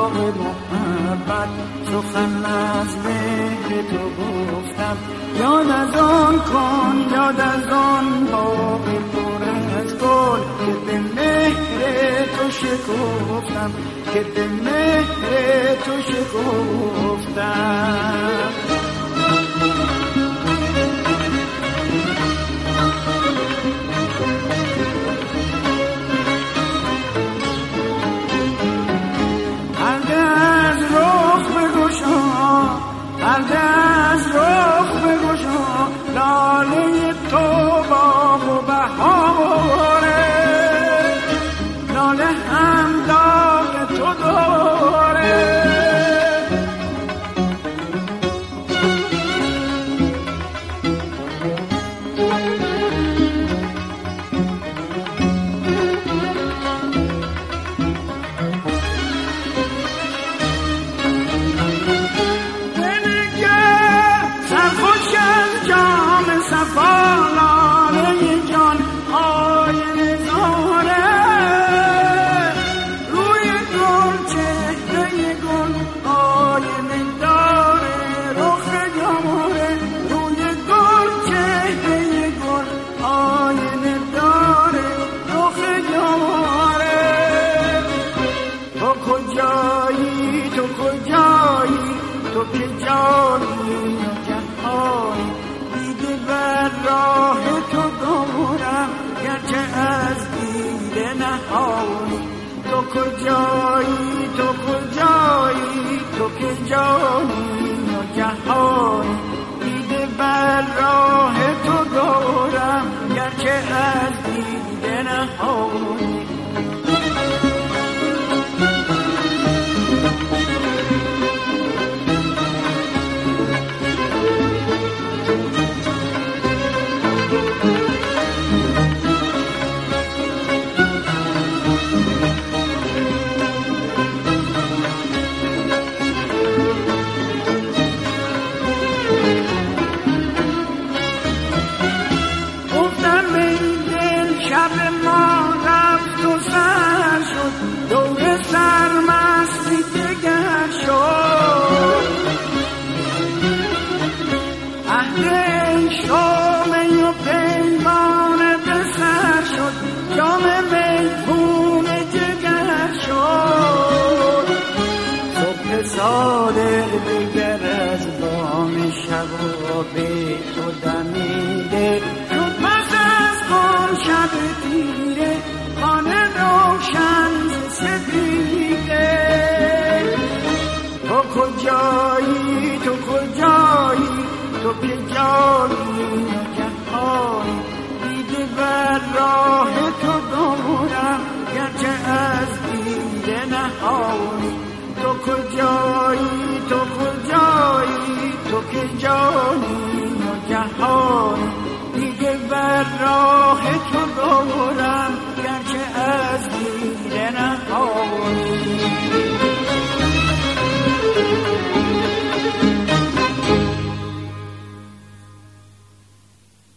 باغ محبت سخن از مهر تو گفتم. یاد از آن کن، یاد از آن باغ پر از گل که به مهر تو شکفتم، که به مهر تو شکفتم. پرده از رخ بگشا، لاله تو باغ و بهاره، لاله هم داغ تو داره. تو که جانی و جهانی، دیده بر راه تو دارم گرچه از دیده نهانی. تو کجایی، تو کجایی، تو که جانی و جهانی، دیده بر راه تو دارم گرچه از دیده نهانی. دور سرمستی دگر شد، عهد شام و پیمان به سر شد، جام میخون جگر شد. صبح صادق دگر از بام شبابه تو دمیده شد، پس از آن شب تیره خانه روشن سپیده. تو کجایی، تو کجایی، تو که جانی و جهانی، دیده بر راه تو دارم گرچه از دیده نهانی. تو کجایی، تو کجایی، تو که جانی و جهانی، دیده بر راه تو دارم